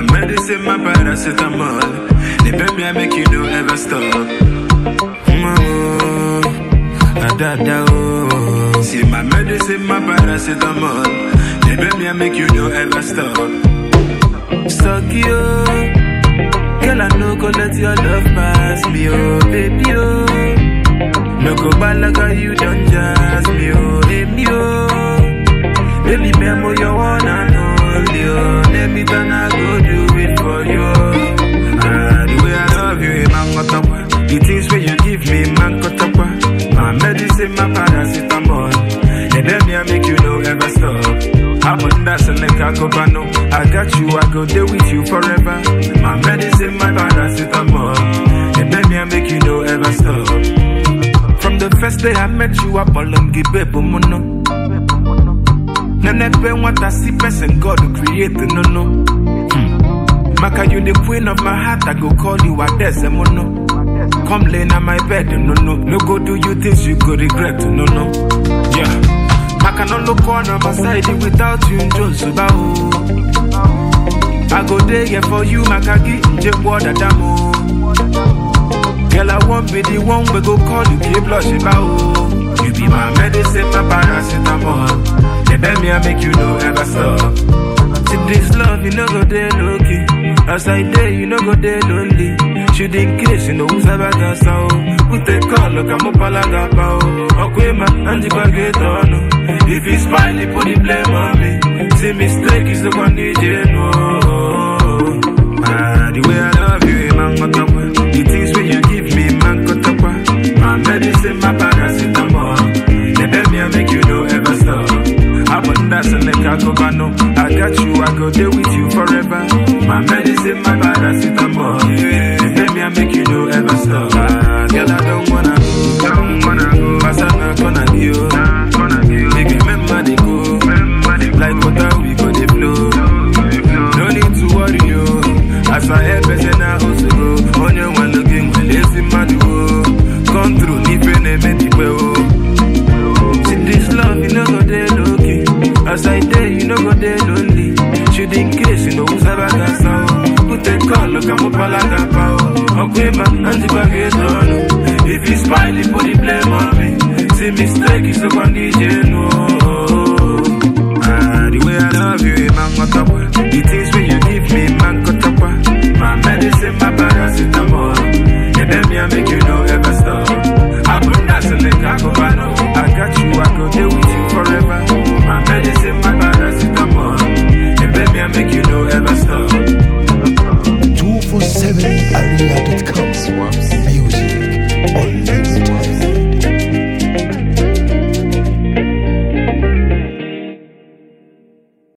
medicine, my paracetamol. The baby I make you no ever stop. See my medicine, my paracetamol. The baby I make you no ever stop. Suck you, girl I no go let your love pass me, oh baby oh. No go bad like how you done jazz me, oh baby oh. Baby memo you wanna know, oh. Let me turn I go do it for you. The way I love you, man got up. The things where you give me, man got up. My medicine, my paracetamol. The baby I make you no ever stop. I'm on that select I go bano. I got you, I go there with you forever. My medicine, my paracetamol. The baby I make you no ever stop. From the first day I met you, I ball and give baby mono. Never what I see person God to create no no. Maka you the queen of my heart, I go call you a desemono. Come lay on my bed, no no. No go do you things you go regret, no no. Yeah. I cannot look on my side without you, Josuba. I go there yeah, for you, Makagi, Jebwada Damo. Girl, I won't be the one we go call you, keep blushing about. You be my medicine, my paracetamol. The baby I make you no ever stop. See this love, you no go there low-key. As I there, you no go there lonely. Should in case you know who's about that sound. Put a call, look, I'm up all I got power. Okay, man, and if I get on. If he's smiling, put the blame on me. See mistake is the one you know. The way I love you, man, got up. The things when you give me, man, got up. My medicine, my paracetamol. The baby I make you no ever stop. I'm on that select I go bano. I got you, I go there with you forever. My medicine, my paracetamol. The baby I make you no ever stop. Girl, I don't wanna go. Cause I'm not gonna do. Make remember they go. Like water we go they flow. No need to worry you. As I help us and I also go. On your one looking, well, it's in my duo. Come through, nipping and make it well. See this love, you know go there low-key. As I there, you know go there lonely. Should in case you know who's about that sound. Put a call, look, I'm up all I got power. Okay, man, and if I get on. If he's smiling, put the blame on me. See mistake is the one DJ know. The way I love you, man, got up. The things when you give me, man, got up. My medicine, my paracetamol. The baby I make you no ever stop. I'm on that select I go bano. I got you, I go there with you forever. My medicine, my paracetamol. The baby I make you no ever stop. 247area.com.